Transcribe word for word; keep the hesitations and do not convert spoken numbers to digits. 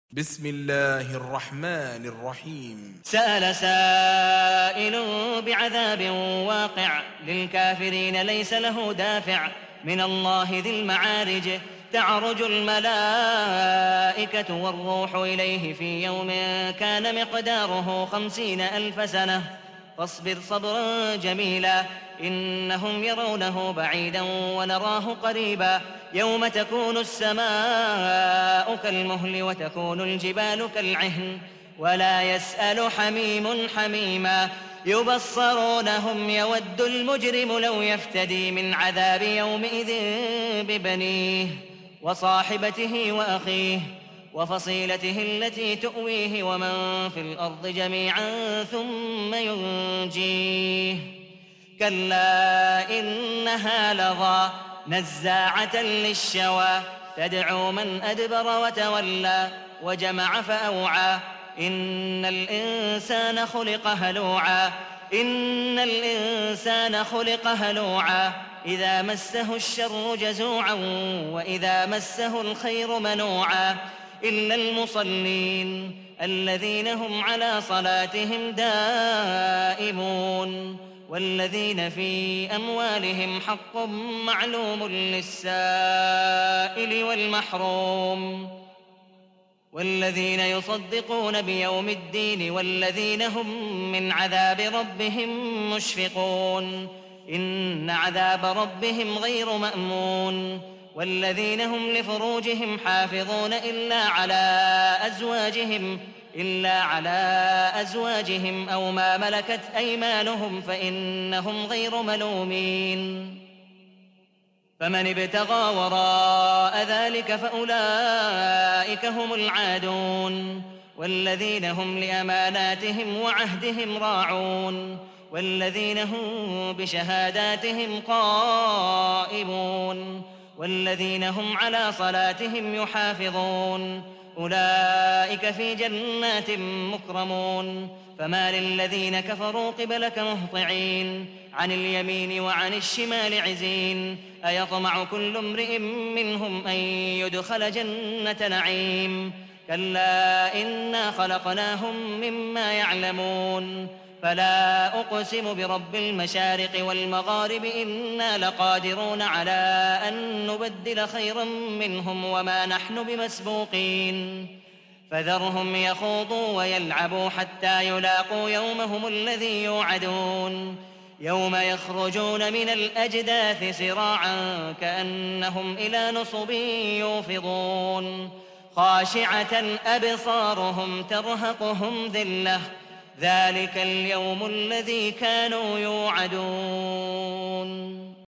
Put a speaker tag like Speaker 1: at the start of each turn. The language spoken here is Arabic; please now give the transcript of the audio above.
Speaker 1: بسم الله الرحمن الرحيم.
Speaker 2: سأل سائل بعذاب واقع للكافرين ليس له دافع من الله ذي المعارج تعرج الملائكة والروح إليه في يوم كان مقداره خمسين ألف سنة فاصبر صبرا جميلا إنهم يرونه بعيدا ونراه قريبا يوم تكون السماء كالمهل وتكون الجبال كالعهن ولا يسأل حميم حميما يبصرونهم يود المجرم لو يفتدي من عذاب يومئذ ببنيه وصاحبته وأخيه وفصيلته التي تؤويه ومن في الأرض جميعا ثم ينجيه كلا إنها لظى نزاعة للشوى تدعو من أدبر وتولى وجمع فأوعى إن الإنسان خلق هلوعا إن الإنسان خلق هلوعا إذا مسه الشر جزوعا وإذا مسه الخير منوعا إلا المصلين الذين هم على صلاتهم دائمون والذين في أموالهم حق معلوم للسائل والمحروم والذين يصدقون بيوم الدين والذين هم من عذاب ربهم مشفقون إن عذاب ربهم غير مأمون والذين هم لفروجهم حافظون إلا على أزواجهم إلا على أزواجهم أو ما ملكت أيمانهم فإنهم غير ملومين فمن ابتغى وراء ذلك فأولئك هم العادون والذين هم لأماناتهم وعهدهم راعون والذين هم بشهاداتهم قائمون والذين هم على صلاتهم يحافظون أولئك في جنات مكرمون فما للذين كفروا قبلك مهطعين عن اليمين وعن الشمال عزين أيطمع كل امرئ منهم أن يدخل جنة نعيم كلا إنا خلقناهم مما يعلمون فلا أقسم برب المشارق والمغارب إنا لقادرون على أن نبدل خيرا منهم وما نحن بمسبوقين فذرهم يخوضوا ويلعبوا حتى يلاقوا يومهم الذي يوعدون يوم يخرجون من الأجداث سراعا كأنهم إلى نصب يوفضون خاشعة أبصارهم ترهقهم ذلة ذلك اليوم الذي كانوا يوعدون